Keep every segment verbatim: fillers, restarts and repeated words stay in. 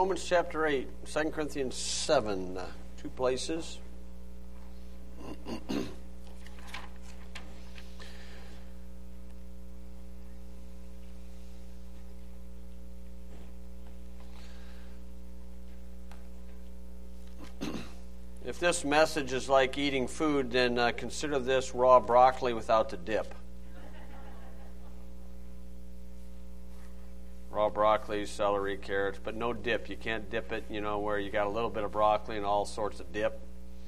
Romans chapter eight, Second Corinthians seven, uh, two places. If this message is like eating food, then uh, consider this raw broccoli without the dip. Raw broccoli, celery, carrots, but no dip. You can't dip it, you know, where you got a little bit of broccoli and all sorts of dip.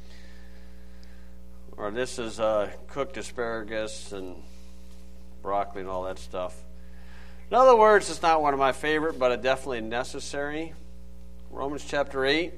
Or this is uh, cooked asparagus and broccoli and all that stuff. In other words, it's not one of my favorite, but it's definitely necessary. Romans chapter eight.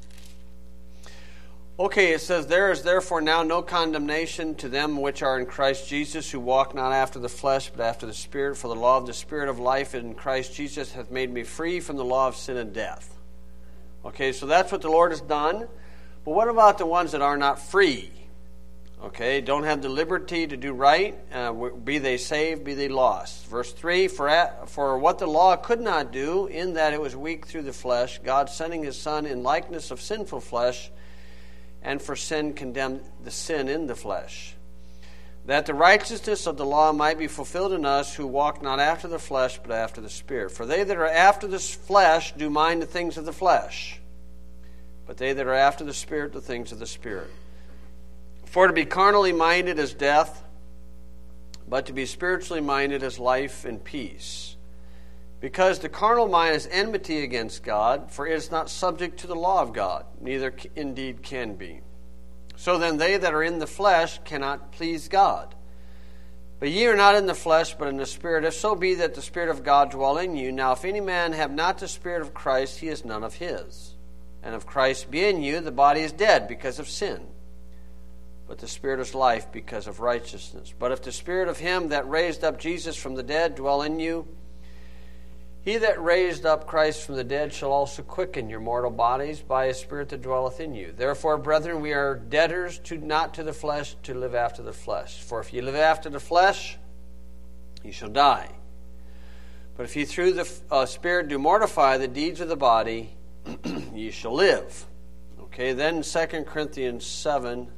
Okay, it says, "There is therefore now no condemnation to them which are in Christ Jesus, who walk not after the flesh, but after the Spirit. For the law of the Spirit of life in Christ Jesus hath made me free from the law of sin and death." Okay, so that's what the Lord has done. But what about the ones that are not free? Okay, don't have the liberty to do right, uh, be they saved, be they lost. Verse three, for, at, for what the law could not do, in that it was weak through the flesh, God sending his Son in likeness of sinful flesh, and for sin condemned the sin in the flesh, that the righteousness of the law might be fulfilled in us, who walk not after the flesh, but after the Spirit. For they that are after the flesh do mind the things of the flesh, but they that are after the Spirit, the things of the Spirit. For to be carnally minded is death, but to be spiritually minded is life and peace. Because the carnal mind is enmity against God, for it is not subject to the law of God, neither indeed can be. So then they that are in the flesh cannot please God. But ye are not in the flesh, but in the Spirit, if so be that the Spirit of God dwell in you. Now if any man have not the Spirit of Christ, he is none of his. And if Christ be in you, the body is dead because of sin, but the Spirit is life because of righteousness. But if the Spirit of him that raised up Jesus from the dead dwell in you, he that raised up Christ from the dead shall also quicken your mortal bodies by his Spirit that dwelleth in you. Therefore, brethren, we are debtors to not to the flesh, to live after the flesh. For if ye live after the flesh, ye shall die. But if ye through the uh, Spirit do mortify the deeds of the body, ye shall live. Okay, then Second Corinthians seven.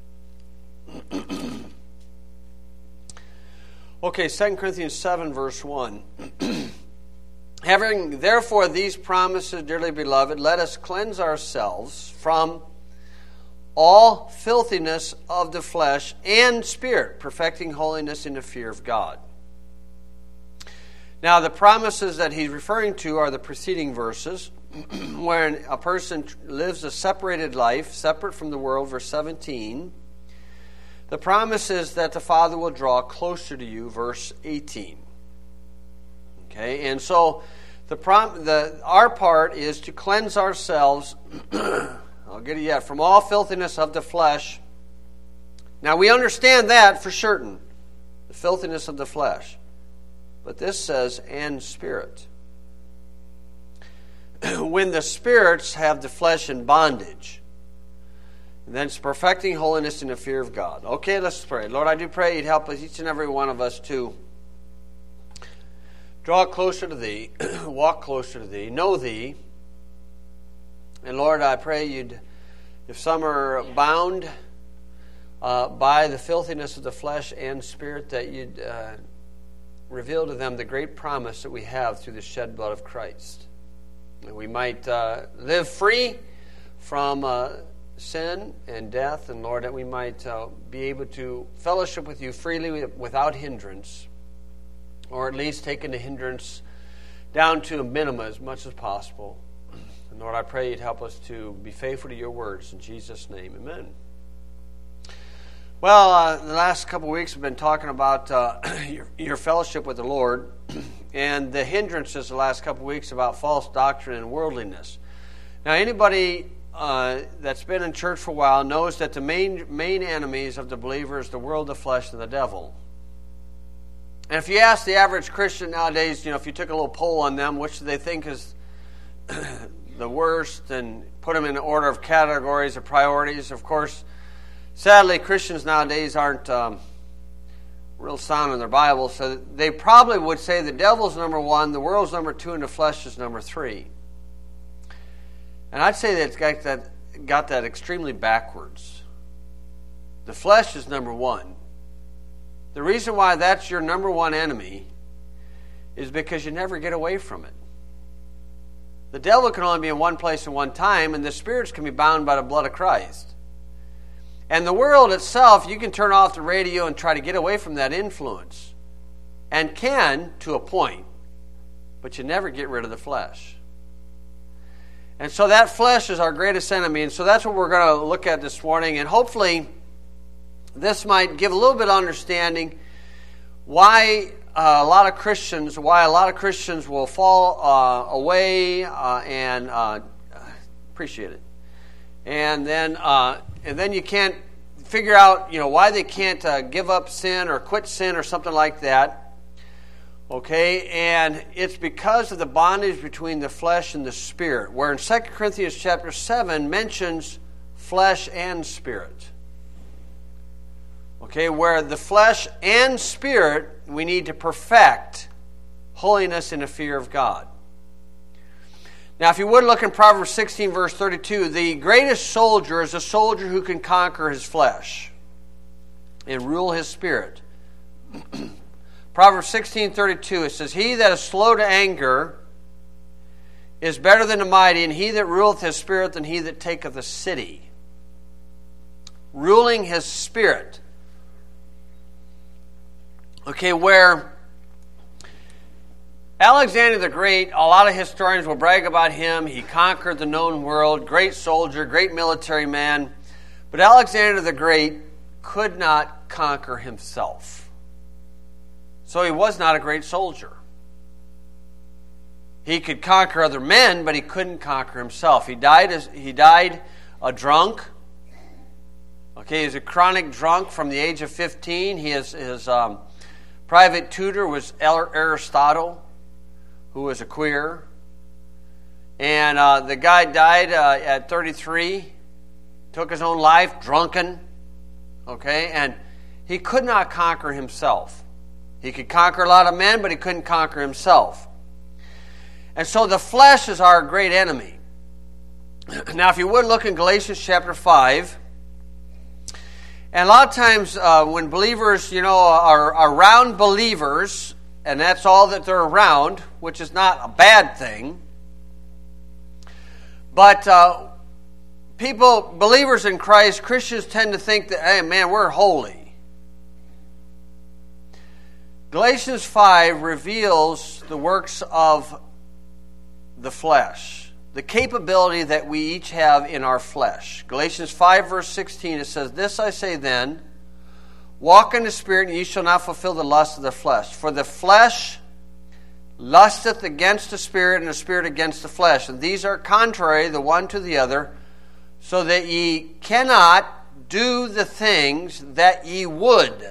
Okay, Second Corinthians seven, verse one. "Having therefore these promises, dearly beloved, let us cleanse ourselves from all filthiness of the flesh and spirit, perfecting holiness in the fear of God." Now, the promises that he's referring to are the preceding verses, where a person lives a separated life, separate from the world, verse seventeen. The promise is that the Father will draw closer to you, verse eighteen. Okay, and so the prom, the our part is to cleanse ourselves. I'll get it yet from all filthiness of the flesh. Now we understand that for certain, the filthiness of the flesh. But this says and spirit. When the spirits have the flesh in bondage, then it's perfecting holiness in the fear of God. Okay, let's pray. Lord, I do pray you'd help us, each and every one of us, to draw closer to Thee, walk closer to Thee, know Thee. And Lord, I pray you'd, if some are bound uh, by the filthiness of the flesh and spirit, that you'd uh, reveal to them the great promise that we have through the shed blood of Christ. That we might uh, live free from uh, sin and death, and Lord, that we might uh, be able to fellowship with you freely without hindrance, or at least taking the hindrance down to a minimum as much as possible. And Lord, I pray you'd help us to be faithful to your words. In Jesus' name, amen. Well, uh, the last couple of weeks we've been talking about uh, your, your fellowship with the Lord, and the hindrances the last couple of weeks about false doctrine and worldliness. Now, anybody uh, that's been in church for a while knows that the main main enemies of the believer is the world, the flesh, and the devil. And if you ask the average Christian nowadays, you know, if you took a little poll on them, which do they think is the worst, and put them in order of categories or priorities, of course, sadly, Christians nowadays aren't um, real sound in their Bible, so they probably would say the devil's number one, the world's number two, and the flesh is number three. And I'd say that it's got that, got that extremely backwards. The flesh is number one. The reason why that's your number one enemy is because you never get away from it. The devil can only be in one place at one time, and the spirits can be bound by the blood of Christ. And the world itself, you can turn off the radio and try to get away from that influence. And can, to a point. But you never get rid of the flesh. And so that flesh is our greatest enemy. And so that's what we're going to look at this morning. And hopefully, this might give a little bit of understanding why uh, a lot of Christians, why a lot of Christians will fall uh, away uh, and uh, appreciate it. And then, uh, and then you can't figure out, you know, why they can't uh, give up sin or quit sin or something like that. Okay, and it's because of the bondage between the flesh and the spirit, where in Second Corinthians chapter seven mentions flesh and spirit. Okay, where the flesh and spirit, we need to perfect holiness in the fear of God. Now, if you would look in Proverbs sixteen, verse thirty-two, the greatest soldier is a soldier who can conquer his flesh and rule his spirit. Proverbs sixteen thirty-two, it says, "He that is slow to anger is better than the mighty, and he that ruleth his spirit than he that taketh a city." Ruling his spirit. Okay, where Alexander the Great, a lot of historians will brag about him. He conquered the known world, great soldier, great military man. But Alexander the Great could not conquer himself. So he was not a great soldier. He could conquer other men, but he couldn't conquer himself. He died as he died a drunk. Okay, he's a chronic drunk from the age of fifteen. He is, his um, private tutor was Aristotle, who was a queer. And uh, the guy died uh, at thirty-three, took his own life, drunken. Okay, and he could not conquer himself. He could conquer a lot of men, but he couldn't conquer himself. And so the flesh is our great enemy. Now, if you would look in Galatians chapter five, and a lot of times uh, when believers, you know, are, are around believers, and that's all that they're around, which is not a bad thing, but uh, people, believers in Christ, Christians tend to think that, hey, man, we're holy. Galatians five reveals the works of the flesh, the capability that we each have in our flesh. Galatians five, verse sixteen, it says, "This I say then, walk in the Spirit, and ye shall not fulfill the lust of the flesh. For the flesh lusteth against the Spirit, and the Spirit against the flesh. And these are contrary the one to the other, so that ye cannot do the things that ye would.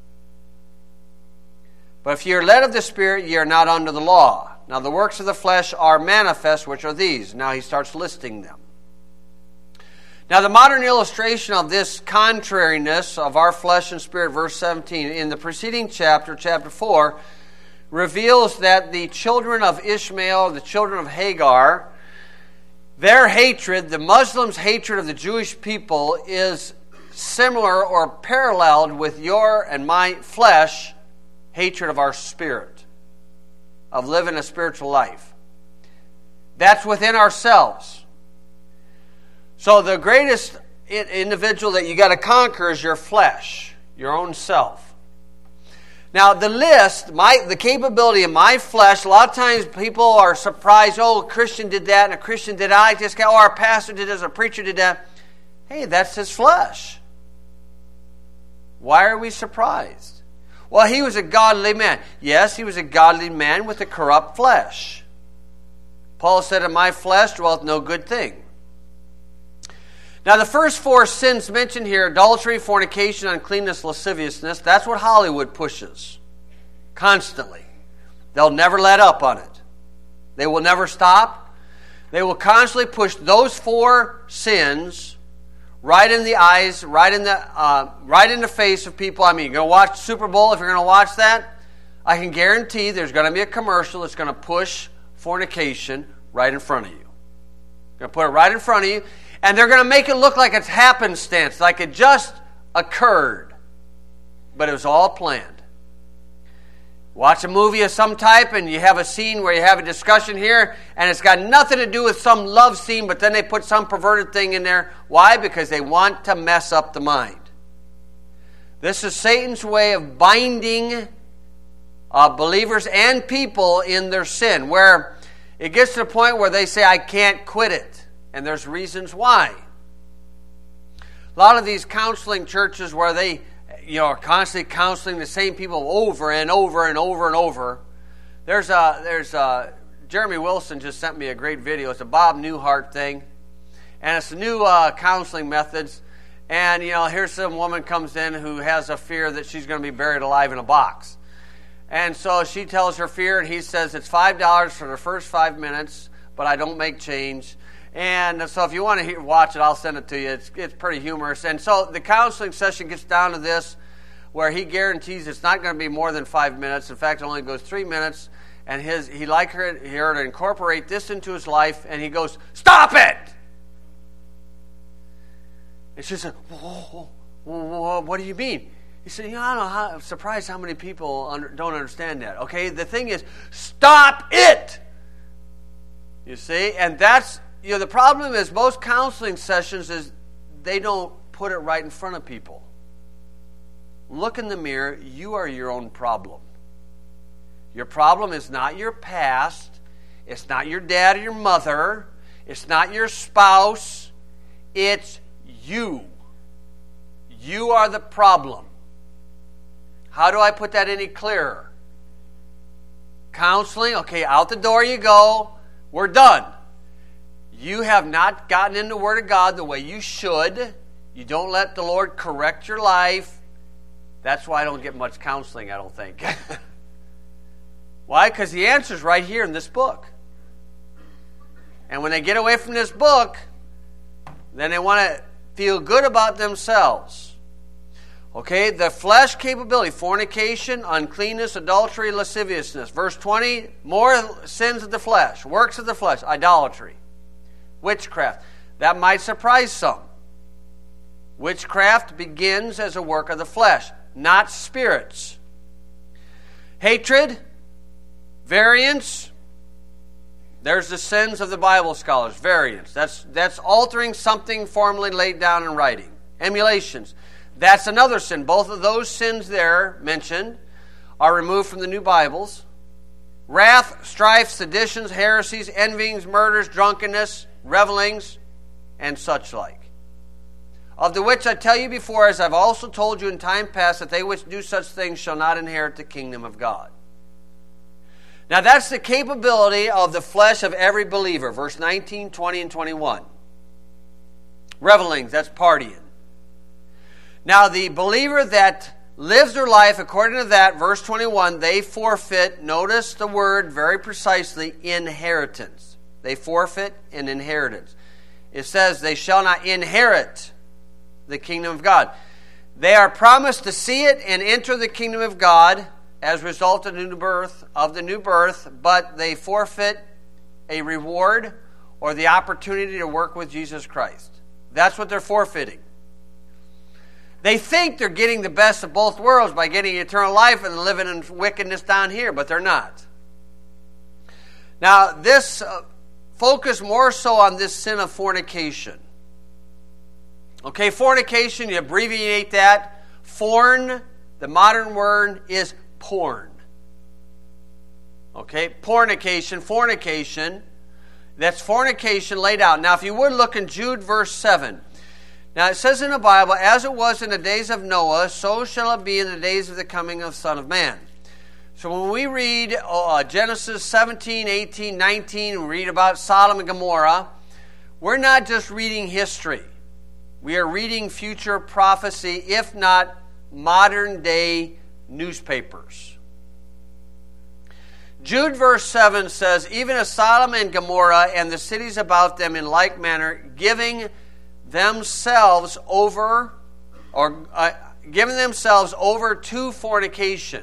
But if ye are led of the Spirit, ye are not under the law. Now the works of the flesh are manifest, which are these." Now he starts listing them. Now the modern illustration of this contrariness of our flesh and spirit, verse seventeen, in the preceding chapter, chapter four, reveals that the children of Ishmael, the children of Hagar, their hatred, the Muslims' hatred of the Jewish people, is similar or paralleled with your and my flesh hatred of our spirit, of living a spiritual life. That's within ourselves. So the greatest individual that you got to conquer is your flesh, your own self. Now the list, my the capability of my flesh, a lot of times people are surprised, oh, a Christian did that and a Christian did that. I just got, oh, our pastor did this, a preacher did that. Hey, that's his flesh. Why are we surprised? Well, he was a godly man. Yes, he was a godly man with a corrupt flesh. Paul said, "In my flesh dwelleth no good thing." Now, the first four sins mentioned here, adultery, fornication, uncleanness, lasciviousness, that's what Hollywood pushes constantly. They'll never let up on it. They will never stop. They will constantly push those four sins right in the eyes, right in the uh, right in the face of people. I mean, you're going to watch Super Bowl. If you're going to watch that, I can guarantee there's going to be a commercial that's going to push fornication right in front of you. They're going to put it right in front of you, and they're going to make it look like it's happenstance, like it just occurred. But it was all planned. Watch a movie of some type, and you have a scene where you have a discussion here, and it's got nothing to do with some love scene, but then they put some perverted thing in there. Why? Because they want to mess up the mind. This is Satan's way of binding uh, believers and people in their sin, where it gets to the point where they say, I can't quit it. And there's reasons why. A lot of these counseling churches where they you know, are constantly counseling the same people over and over and over and over. There's a, there's a, Jeremy Wilson just sent me a great video. It's a Bob Newhart thing. And it's new uh, counseling methods. And, you know, here's some woman comes in who has a fear that she's going to be buried alive in a box. And so she tells her fear, and he says it's five dollars for the first five minutes, but I don't make change. And so if you want to hear, watch it, I'll send it to you. It's, it's pretty humorous. And so the counseling session gets down to this, where he guarantees it's not going to be more than five minutes. In fact, it only goes three minutes. And his he like her, her to incorporate this into his life, and he goes, stop it! And she said, whoa, whoa, whoa, what do you mean? He said, you know, I don't know how, I'm surprised how many people under, don't understand that. Okay, the thing is, stop it! You see? And that's, you know, the problem is most counseling sessions is they don't put it right in front of people. Look in the mirror. You are your own problem. Your problem is not your past. It's not your dad or your mother. It's not your spouse. It's you. You are the problem. How do I put that any clearer? Counseling, okay, out the door you go. We're done. You have not gotten in the Word of God the way you should. You don't let the Lord correct your life. That's why I don't get much counseling, I don't think. Why? Because the answer's right here in this book. And when they get away from this book, then they want to feel good about themselves. Okay, the flesh capability, fornication, uncleanness, adultery, lasciviousness. Verse twenty, more sins of the flesh, works of the flesh, idolatry, witchcraft. That might surprise some. Witchcraft begins as a work of the flesh, not spirits. Hatred, variance. There's the sins of the Bible scholars, variance. That's, that's altering something formerly laid down in writing. Emulations. That's another sin. Both of those sins there mentioned are removed from the new Bibles. Wrath, strife, seditions, heresies, envyings, murders, drunkenness, revelings, and such like. Of the which I tell you before, as I've also told you in time past, that they which do such things shall not inherit the kingdom of God. Now that's the capability of the flesh of every believer. Verse nineteen, twenty, and twenty-one. Revelings, that's partying. Now the believer that lives their life according to that, verse twenty-one, they forfeit, notice the word very precisely, inheritance. They forfeit an inheritance. It says they shall not inherit the kingdom of God. They are promised to see it and enter the kingdom of God as a result of the new birth, of the new birth, but they forfeit a reward or the opportunity to work with Jesus Christ. That's what they're forfeiting. They think they're getting the best of both worlds by getting eternal life and living in wickedness down here, but they're not. Now, this uh, focus more so on this sin of fornication. Okay, fornication, you abbreviate that. Forn, the modern word, is porn. Okay, pornication, fornication. That's fornication laid out. Now, if you would look in Jude verse seven. Now, it says in the Bible, as it was in the days of Noah, so shall it be in the days of the coming of the Son of Man. So when we read uh, Genesis seventeen, eighteen, nineteen, we read about Sodom and Gomorrah, we're not just reading history. We are reading future prophecy, if not modern day newspapers. Jude verse seven says, even as Sodom and Gomorrah and the cities about them in like manner, giving themselves over, or uh, giving themselves over to fornication.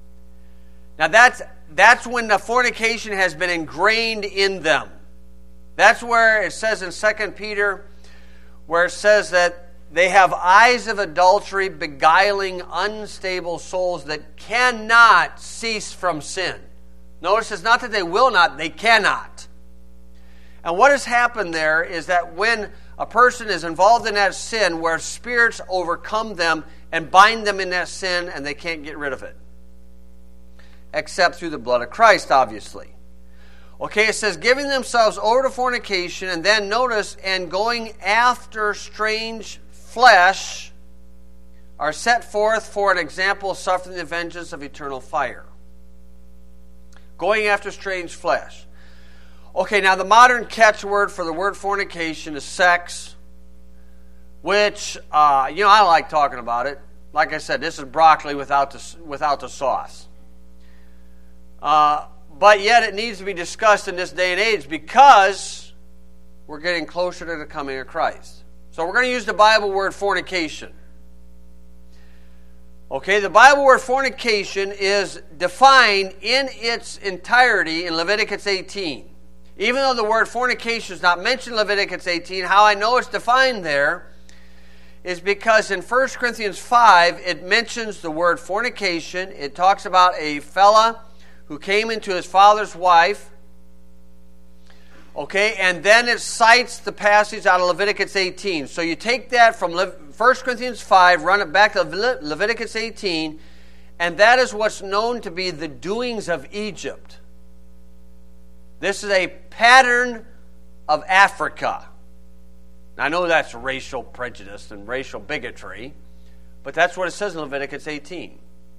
Now that's that's when the fornication has been ingrained in them. That's where it says in Second Peter, where it says that they have eyes of adultery, beguiling unstable souls that cannot cease from sin. Notice it's not that they will not, they cannot. And what has happened there is that when a person is involved in that sin, where spirits overcome them and bind them in that sin, and they can't get rid of it. Except through the blood of Christ, obviously. Okay, it says, giving themselves over to fornication, and then notice, and going after strange flesh, are set forth for an example of suffering the vengeance of eternal fire. Going after strange flesh. Okay, now the modern catchword for the word fornication is sex, which, uh, you know, I like talking about it. Like I said, this is broccoli without the, without the sauce. Uh, but yet it needs to be discussed in this day and age because we're getting closer to the coming of Christ. So we're going to use the Bible word fornication. Okay, the Bible word fornication is defined in its entirety in Leviticus eighteen. Even though the word fornication is not mentioned in Leviticus eighteen, how I know it's defined there is because in First Corinthians five, it mentions the word fornication. It talks about a fella who came into his father's wife. Okay, and then it cites the passage out of Leviticus eighteen. So you take that from First Corinthians five, run it back to Leviticus eighteen, and that is what's known to be the doings of Egypt. This is a pattern of Africa. Now, I know that's racial prejudice and racial bigotry, but that's what it says in Leviticus eighteen.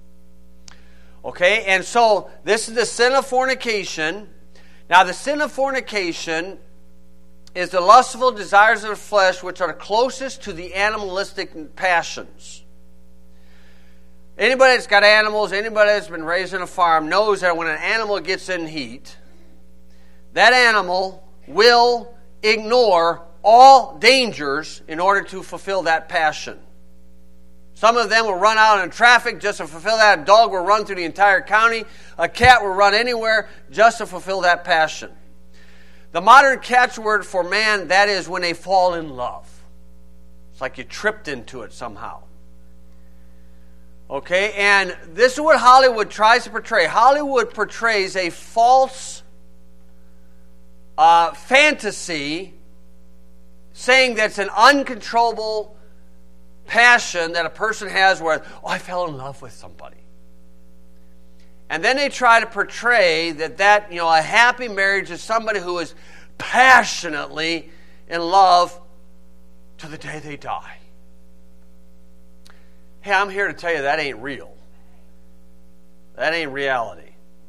Okay, and so this is the sin of fornication. Now, the sin of fornication is the lustful desires of the flesh, which are closest to the animalistic passions. Anybody that's got animals, anybody that's been raised on a farm knows that when an animal gets in heat, that animal will ignore all dangers in order to fulfill that passion. Some of them will run out in traffic just to fulfill that. A dog will run through the entire county. A cat will run anywhere just to fulfill that passion. The modern catchword for man, that is when they fall in love. It's like you tripped into it somehow. Okay, and this is what Hollywood tries to portray. Hollywood portrays a false Uh, fantasy, saying that it's an uncontrollable passion that a person has where, oh, I fell in love with somebody. And then they try to portray that, that you know, a happy marriage is somebody who is passionately in love to the day they die. Hey, I'm here to tell you that ain't real. That ain't reality.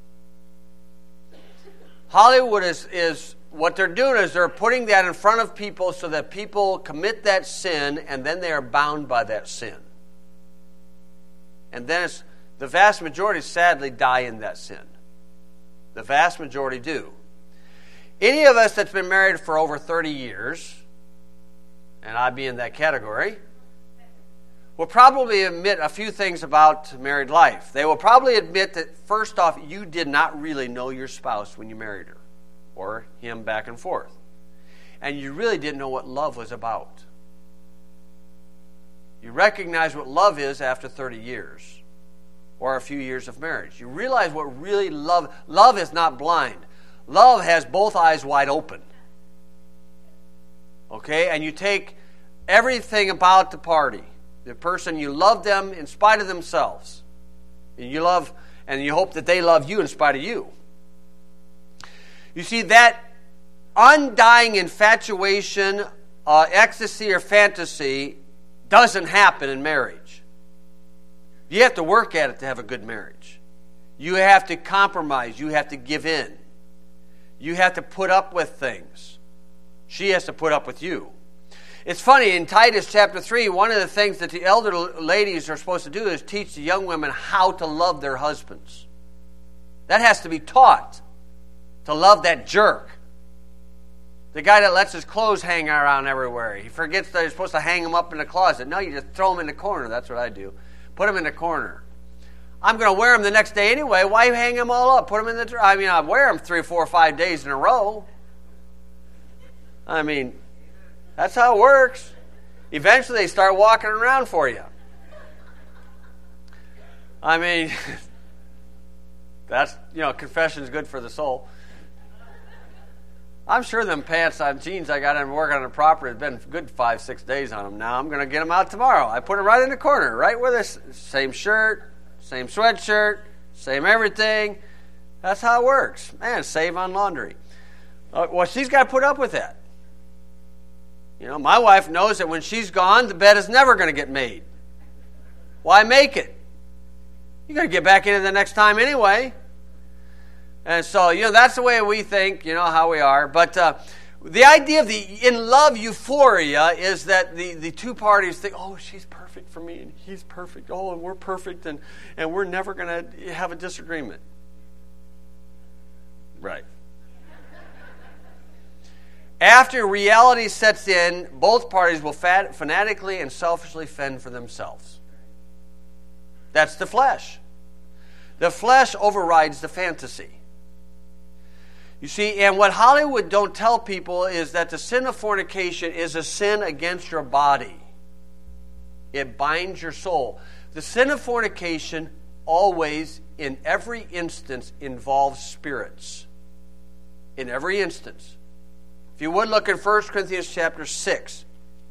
Hollywood is, is, what they're doing is they're putting that in front of people so that people commit that sin and then they are bound by that sin. And then it's, the vast majority sadly die in that sin. The vast majority do. Any of us that's been married for over thirty years, and I'd be in that category, will probably admit a few things about married life. They will probably admit that, first off, you did not really know your spouse when you married her, or him back and forth. And you really didn't know what love was about. You recognize what love is after thirty years, or a few years of marriage. You realize what really love, love is not blind. Love has both eyes wide open. Okay, and you take everything about the party. The person, you love them in spite of themselves. And you love, and you hope that they love you in spite of you. You see, that undying infatuation, uh, ecstasy, or fantasy doesn't happen in marriage. You have to work at it to have a good marriage. You have to compromise. You have to give in. You have to put up with things. She has to put up with you. It's funny, in Titus chapter three, one of the things that the elder ladies are supposed to do is teach the young women how to love their husbands. That has to be taught, to love that jerk. The guy that lets his clothes hang around everywhere. He forgets that you're supposed to hang them up in the closet. No, you just throw them in the corner. That's what I do. Put them in the corner. I'm going to wear them the next day anyway. Why hang them all up? Put them in the... I mean, I wear them three, four, five days in a row. I mean, that's how it works. Eventually they start walking around for you. I mean, that's, you know, confession's good for the soul. I'm sure them pants on jeans I got in working on the property have been good five, six days on them now. I'm going to get them out tomorrow. I put them right in the corner, right where this, same shirt, same sweatshirt, same everything. That's how it works. Man, save on laundry. Uh, well, she's got to put up with that. You know, my wife knows that when she's gone, the bed is never going to get made. Why make it? You're going to get back in it the next time anyway. And so, you know, that's the way we think, you know, how we are. But uh, the idea of the in-love euphoria is that the, the two parties think, oh, she's perfect for me, and he's perfect. Oh, and we're perfect, and, and we're never going to have a disagreement. Right. After reality sets in, both parties will fat, fanatically and selfishly fend for themselves. That's the flesh. The flesh overrides the fantasy. You see, and what Hollywood don't tell people is that the sin of fornication is a sin against your body. It binds your soul. The sin of fornication always, in every instance, involves spirits. In every instance. If you would look at First Corinthians chapter six.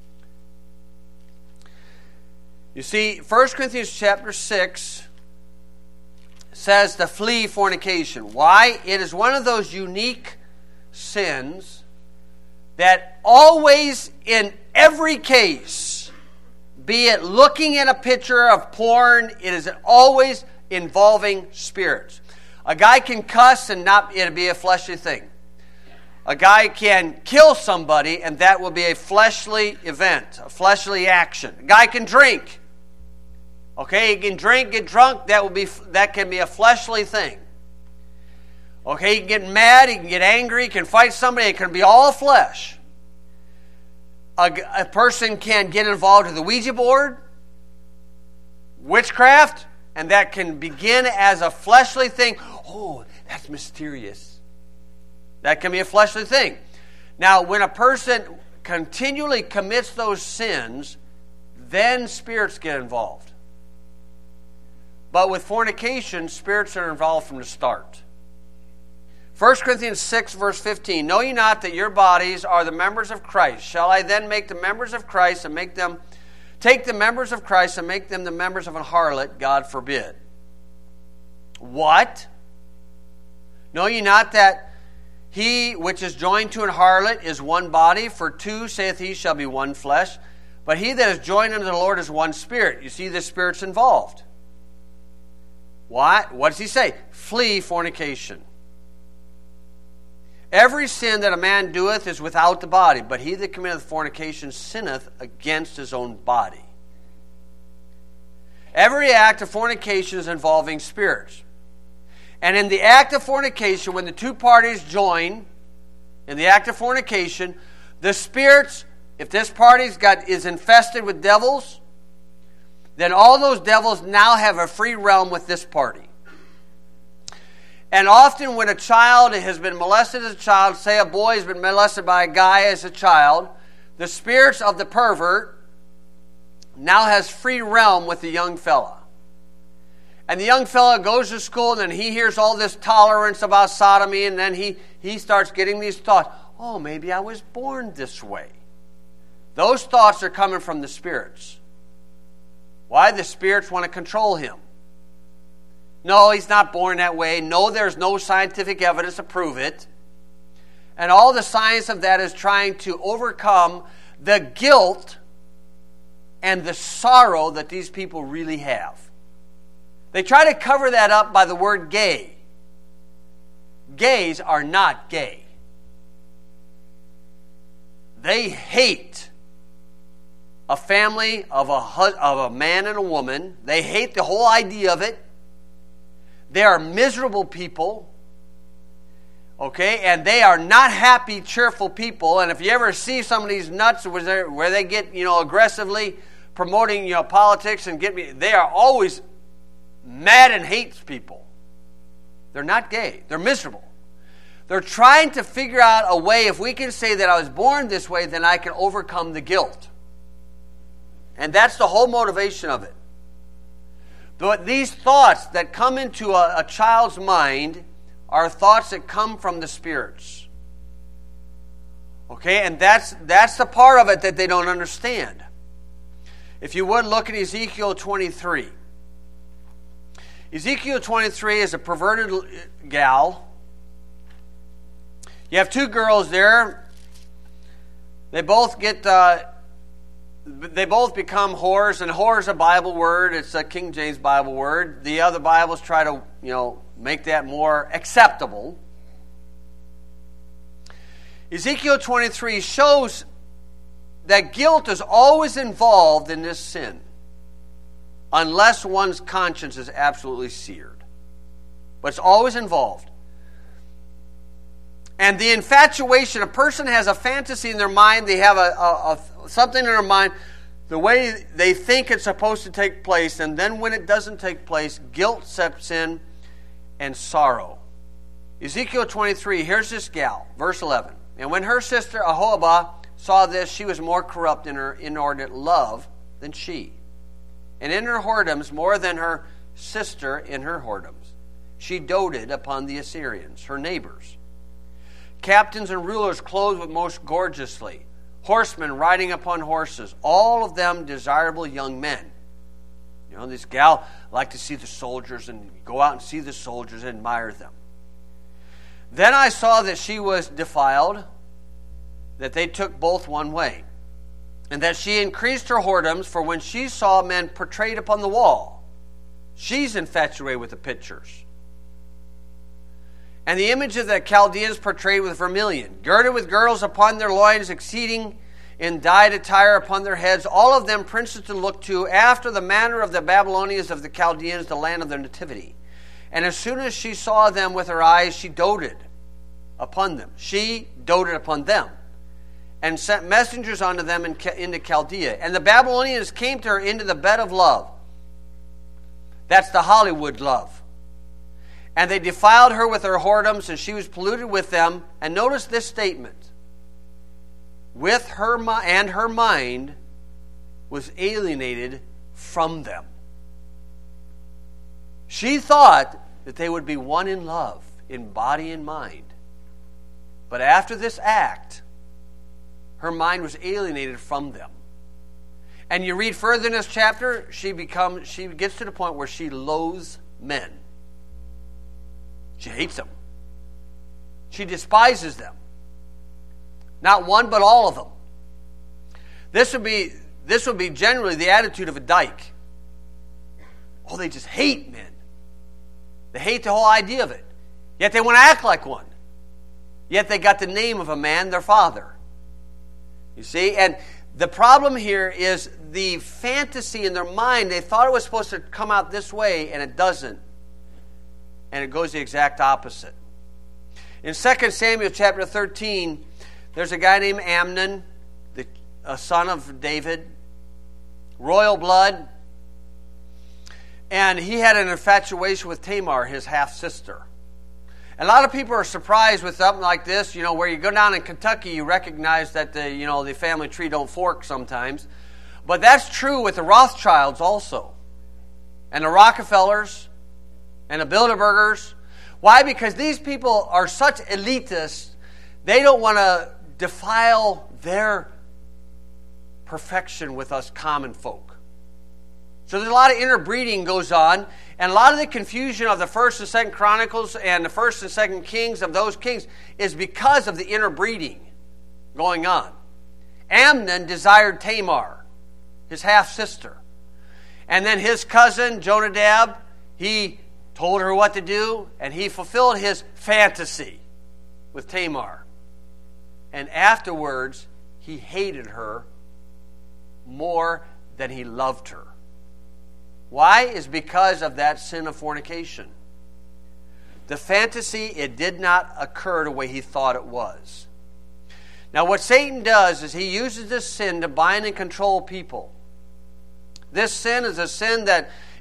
You see, First Corinthians chapter six says to flee fornication. Why? It is one of those unique sins that always, in every case, be it looking at a picture of porn, it is always involving spirits. A guy can cuss and not it'll be a fleshly thing. A guy can kill somebody and that will be a fleshly event, a fleshly action. A guy can drink. Okay, he can drink, get drunk, that will be that can be a fleshly thing. Okay, he can get mad, he can get angry, he can fight somebody, it can be all flesh. A, a person can get involved with the Ouija board, witchcraft, and that can begin as a fleshly thing. Oh, that's mysterious. That can be a fleshly thing. Now, when a person continually commits those sins, then spirits get involved. But with fornication, spirits are involved from the start. First Corinthians six, verse fifteen, know ye not that your bodies are the members of Christ? Shall I then make the members of Christ and make them, take the members of Christ and make them the members of an harlot? God forbid. What? Know ye not that he which is joined to an harlot is one body? For two, saith he, shall be one flesh. But he that is joined unto the Lord is one spirit. You see, the spirit's involved. What? What does he say? Flee fornication. Every sin that a man doeth is without the body, but he that committeth fornication sinneth against his own body. Every act of fornication is involving spirits. And in the act of fornication, when the two parties join in the act of fornication, the spirits, if this party's got is infested with devils, then all those devils now have a free realm with this party. And often when a child has been molested as a child, say a boy has been molested by a guy as a child, the spirits of the pervert now has free realm with the young fella. And the young fella goes to school and then he hears all this tolerance about sodomy and then he, he starts getting these thoughts. Oh, maybe I was born this way. Those thoughts are coming from the spirits. Why? The spirits want to control him. No, he's not born that way. No, there's no scientific evidence to prove it. And all the science of that is trying to overcome the guilt and the sorrow that these people really have. They try to cover that up by the word gay. Gays are not gay. They hate a family of a, of a man and a woman. They hate the whole idea of it. They are miserable people. Okay, and they are not happy, cheerful people. And if you ever see some of these nuts where, where they get, you know, aggressively promoting, you know, politics and get me, they are always mad and hate people. They're not gay. They're miserable. They're trying to figure out a way, if we can say that I was born this way, then I can overcome the guilt. And that's the whole motivation of it. But these thoughts that come into a, a child's mind are thoughts that come from the spirits. Okay, and that's that's the part of it that they don't understand. If you would, look at Ezekiel twenty-three. Ezekiel twenty-three is a perverted gal. You have two girls there. They both get, uh, they both become whores, and whore is a Bible word. It's a King James Bible word. The other Bibles try to, you know, make that more acceptable. Ezekiel twenty-three shows that guilt is always involved in this sin, unless one's conscience is absolutely seared. But it's always involved. And the infatuation, a person has a fantasy in their mind, they have a, a, a something in their mind, the way they think it's supposed to take place, and then when it doesn't take place, guilt sets in and sorrow. Ezekiel twenty-three, here's this gal, verse eleven. And when her sister Ahobah saw this, she was more corrupt in her inordinate love than she. And in her whoredoms, more than her sister in her whoredoms. She doted upon the Assyrians, her neighbors. Captains and rulers clothed with most gorgeously. Horsemen riding upon horses. All of them desirable young men. You know, this gal liked to see the soldiers and go out and see the soldiers and admire them. Then I saw that she was defiled, that they took both one way, and that she increased her whoredoms, for when she saw men portrayed upon the wall, she's infatuated with the pictures. And the image of the Chaldeans portrayed with vermilion, girded with girdles upon their loins, exceeding in dyed attire upon their heads, all of them princes to look to, after the manner of the Babylonians of the Chaldeans, the land of their nativity. And as soon as she saw them with her eyes, she doted upon them. She doted upon them, and sent messengers unto them in, into Chaldea. And the Babylonians came to her into the bed of love. That's the Hollywood love. And they defiled her with her whoredoms, and she was polluted with them. And notice this statement. With her and her mind was alienated from them. She thought that they would be one in love, in body and mind. But after this act, her mind was alienated from them. And you read further in this chapter, she becomes she gets to the point where she loathes men. She hates them. She despises them. Not one, but all of them. This would be this would be generally the attitude of a dyke. Oh, they just hate men. They hate the whole idea of it. Yet they want to act like one. Yet they got the name of a man, their father. You see? And the problem here is the fantasy in their mind. They thought it was supposed to come out this way, and it doesn't. And it goes the exact opposite. In Second Samuel chapter thirteen, there's a guy named Amnon, the a son of David, royal blood. And he had an infatuation with Tamar, his half-sister. A lot of people are surprised with something like this, you know, where you go down in Kentucky, you recognize that the, you know, the family tree don't fork sometimes. But that's true with the Rothschilds also. And the Rockefellers and the Bilderbergers. Why? Because these people are such elitists, they don't want to defile their perfection with us common folk. So there's a lot of interbreeding goes on, and a lot of the confusion of the First and Second Chronicles and the First and Second Kings of those kings is because of the interbreeding going on. Amnon desired Tamar, his half-sister. And then his cousin, Jonadab, he told her what to do, and he fulfilled his fantasy with Tamar. And afterwards, he hated her more than he loved her. Why? Is because of that sin of fornication. The fantasy, it did not occur the way he thought it was. Now what Satan does is he uses this sin to bind and control people. This sin is a sin that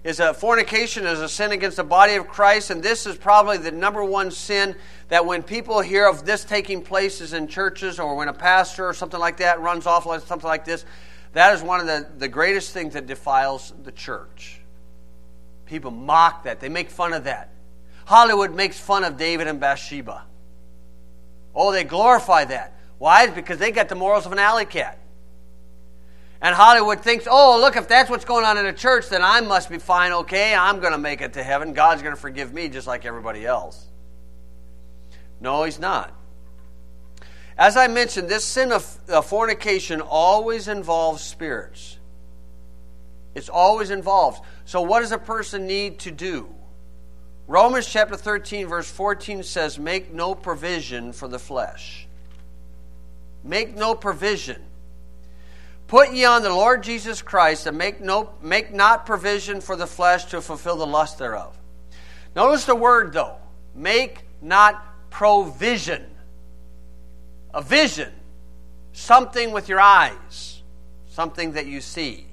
is a fornication is a sin against the body of Christ, and this is probably the number one sin that when people hear of this taking place is in churches, or when a pastor or something like that runs off like something like this, that is one of the, the greatest things that defiles the church. People mock that. They make fun of that. Hollywood makes fun of David and Bathsheba. Oh, they glorify that. Why? It's because they got the morals of an alley cat. And Hollywood thinks, oh, look, if that's what's going on in a church, then I must be fine, okay? I'm going to make it to heaven. God's going to forgive me just like everybody else. No, He's not. As I mentioned, this sin of, of fornication always involves spirits. It's always involved. So what does a person need to do? Romans chapter thirteen, verse fourteen says, make no provision for the flesh. Make no provision. Put ye on the Lord Jesus Christ, and make no make not provision for the flesh to fulfill the lust thereof. Notice the word, though. Make not provision. A vision. Something with your eyes. Something that you see.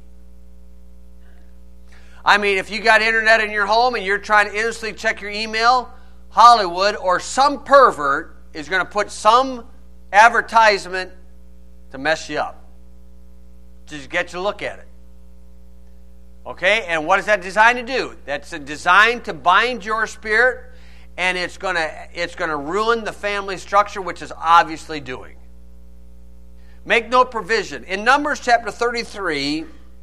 I mean, if you got internet in your home and you're trying to instantly check your email, Hollywood or some pervert is going to put some advertisement to mess you up. Just get you to look at it. Okay? And what is that designed to do? That's designed to bind your spirit, and it's going to it's going to ruin the family structure, which is obviously doing. Make no provision. In Numbers chapter thirty-three,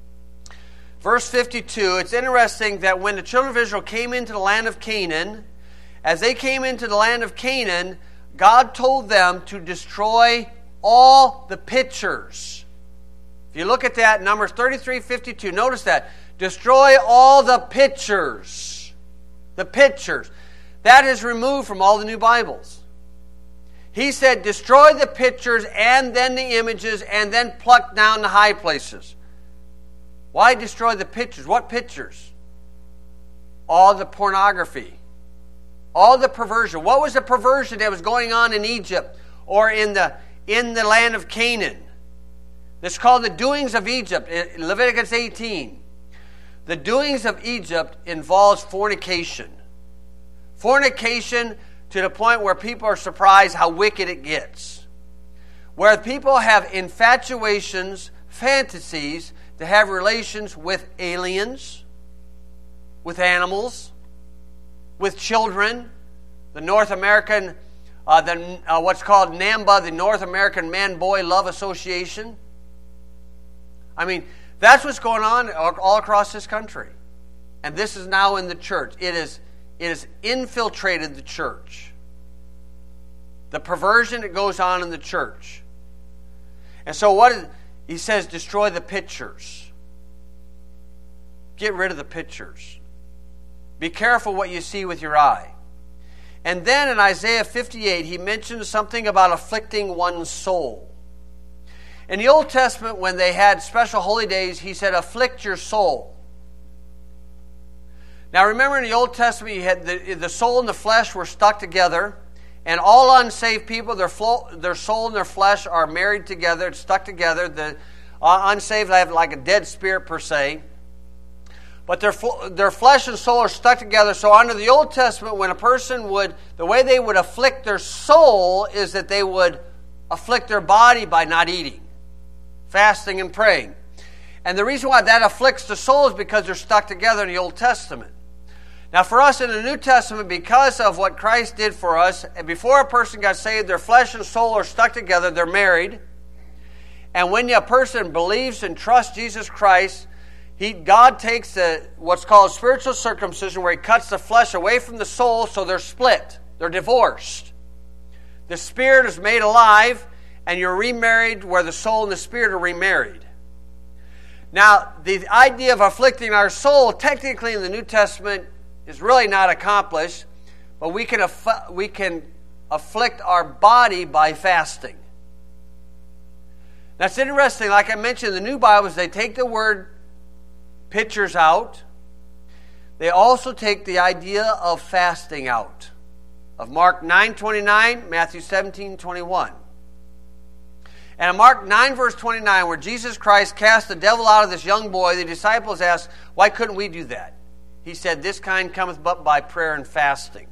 verse fifty-two, it's interesting that when the children of Israel came into the land of Canaan, as they came into the land of Canaan, God told them to destroy all the pictures. If you look at that, Numbers thirty-three fifty-two, notice that. Destroy all the pictures. The pictures. That is removed from all the new Bibles. He said, destroy the pictures and then the images and then pluck down the high places. Why destroy the pictures? What pictures? All the pornography. All the perversion. What was the perversion that was going on in Egypt or in the, in the land of Canaan? It's called the doings of Egypt, in Leviticus eighteen. The doings of Egypt involves fornication. Fornication to the point where people are surprised how wicked it gets. Where people have infatuations, fantasies to have relations with aliens, with animals, with children. The North American, uh, the, uh, what's called NAMBA, the North American Man-Boy Love Association. I mean, that's what's going on all across this country. And this is now in the church. It is, it has infiltrated the church. The perversion that goes on in the church. And so what is, he says, destroy the pictures. Get rid of the pictures. Be careful what you see with your eye. And then in Isaiah fifty-eight, he mentions something about afflicting one's soul. In the Old Testament, when they had special holy days, he said, afflict your soul. Now remember in the Old Testament, you had the, the soul and the flesh were stuck together. And all unsaved people, their, flo- their soul and their flesh are married together, it's stuck together. The uh, unsaved have like a dead spirit per se. But their, their flesh and soul are stuck together. So under the Old Testament, when a person would, the way they would afflict their soul is that they would afflict their body by not eating. Fasting and praying. And the reason why that afflicts the soul is because they're stuck together in the Old Testament. Now for us in the New Testament, because of what Christ did for us, before a person got saved, their flesh and soul are stuck together, they're married. And when a person believes and trusts Jesus Christ, he, God takes the, what's called spiritual circumcision, where He cuts the flesh away from the soul, so they're split. They're divorced. The spirit is made alive, and you're remarried where the soul and the spirit are remarried. Now, the idea of afflicting our soul, technically in the New Testament, is really not accomplished, but we can aff- we can afflict our body by fasting. That's interesting. Like I mentioned, the New Bibles, they take the word pictures out. They also take the idea of fasting out. Of Mark nine twenty-nine, Matthew seventeen twenty-one. And in Mark nine, verse twenty-nine, where Jesus Christ cast the devil out of this young boy, the disciples asked, why couldn't we do that? He said, this kind cometh but by prayer and fasting.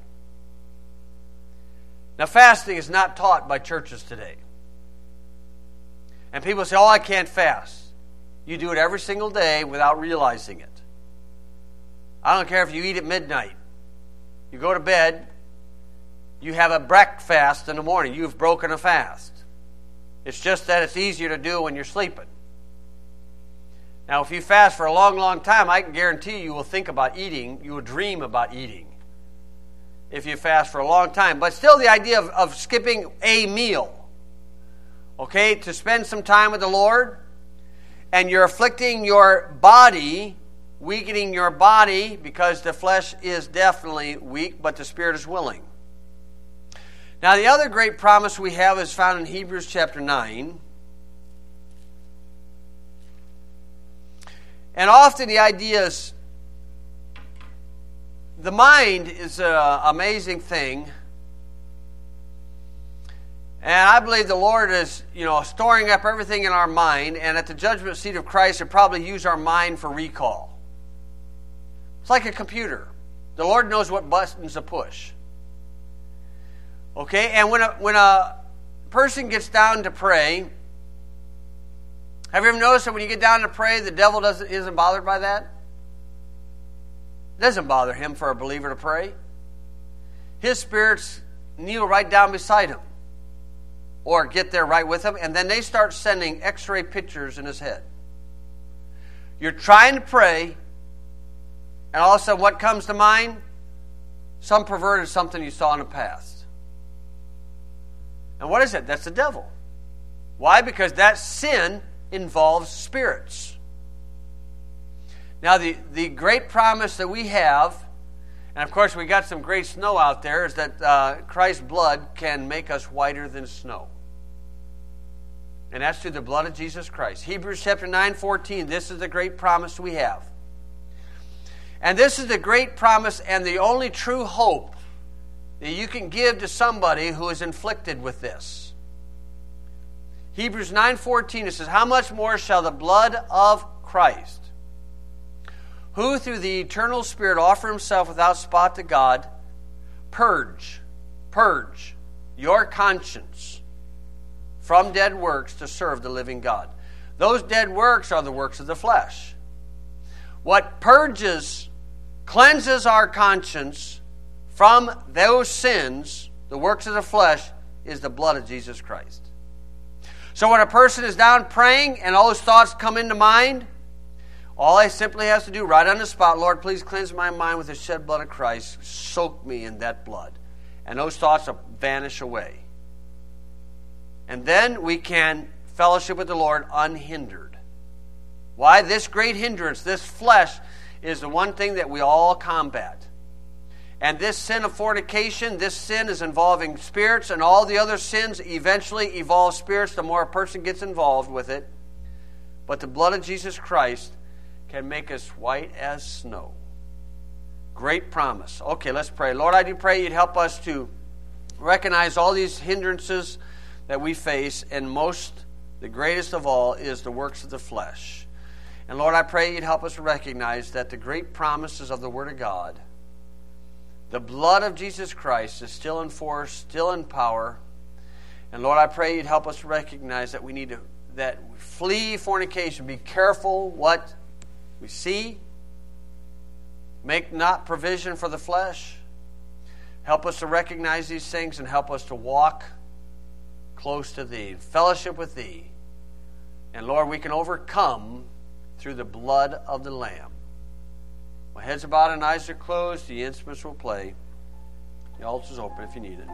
Now, fasting is not taught by churches today. And people say, oh, I can't fast. You do it every single day without realizing it. I don't care if you eat at midnight. You go to bed, you have a breakfast in the morning. You've broken a fast. It's just that it's easier to do when you're sleeping. Now, if you fast for a long, long time, I can guarantee you will think about eating. You will dream about eating if you fast for a long time. But still, the idea of, of skipping a meal, okay, to spend some time with the Lord, and you're afflicting your body, weakening your body, because the flesh is definitely weak, but the spirit is willing. Now, the other great promise we have is found in Hebrews chapter nine. And often the idea is, the mind is an amazing thing. And I believe the Lord is, you know, storing up everything in our mind. And at the judgment seat of Christ, He'll probably use our mind for recall. It's like a computer. The Lord knows what buttons to push. Okay? And when a, when a person gets down to pray, have you ever noticed that when you get down to pray, the devil doesn't isn't bothered by that? It doesn't bother him for a believer to pray. His spirits kneel right down beside him, or get there right with him, and then they start sending x-ray pictures in his head. You're trying to pray, and all of a sudden what comes to mind? Some perverted something you saw in the past. And what is it? That's the devil. Why? Because that sin involves spirits. Now, the, the great promise that we have, and of course we got some great snow out there, is that uh, Christ's blood can make us whiter than snow. And that's through the blood of Jesus Christ. Hebrews chapter nine, fourteen, this is the great promise we have. And this is the great promise and the only true hope that you can give to somebody who is inflicted with this. Hebrews nine fourteen, it says, how much more shall the blood of Christ, who through the eternal Spirit offer Himself without spot to God, purge, purge your conscience from dead works to serve the living God. Those dead works are the works of the flesh. What purges, cleanses our conscience from those sins, the works of the flesh, is the blood of Jesus Christ. So when a person is down praying and all those thoughts come into mind, all I simply has to do right on the spot, Lord, please cleanse my mind with the shed blood of Christ. Soak me in that blood. And those thoughts will vanish away. And then we can fellowship with the Lord unhindered. Why? This great hindrance, this flesh, is the one thing that we all combat. And this sin of fornication, this sin is involving spirits, and all the other sins eventually evolve spirits the more a person gets involved with it. But the blood of Jesus Christ can make us white as snow. Great promise. Okay, let's pray. Lord, I do pray You'd help us to recognize all these hindrances that we face, and most, the greatest of all, is the works of the flesh. And Lord, I pray You'd help us recognize that the great promises of the Word of God, the blood of Jesus Christ, is still in force, still in power. And Lord, I pray You'd help us to recognize that we need to that flee fornication. Be careful what we see. Make not provision for the flesh. Help us to recognize these things and help us to walk close to Thee, fellowship with Thee. And Lord, we can overcome through the blood of the Lamb. My head's are bowed and eyes are closed. The instruments will play. The altar's open if you need it.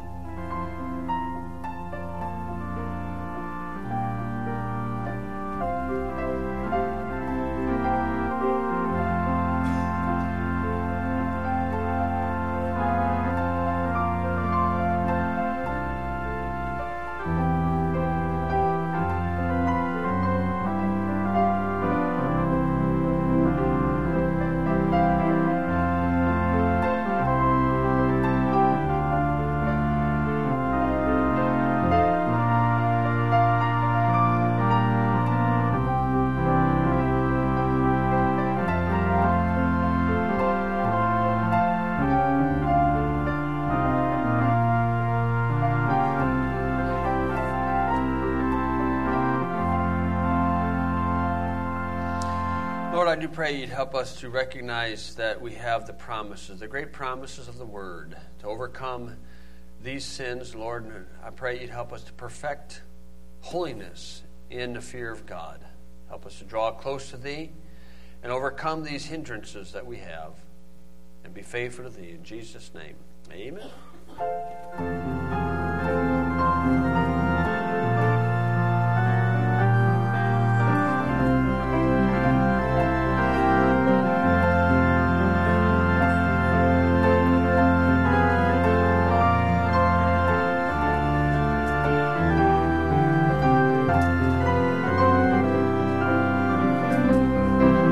Lord, I do pray you'd help us to recognize that we have the promises, the great promises of the Word, to overcome these sins, Lord. And I pray you'd help us to perfect holiness in the fear of God. Help us to draw close to Thee and overcome these hindrances that we have and be faithful to Thee. In Jesus' name, amen.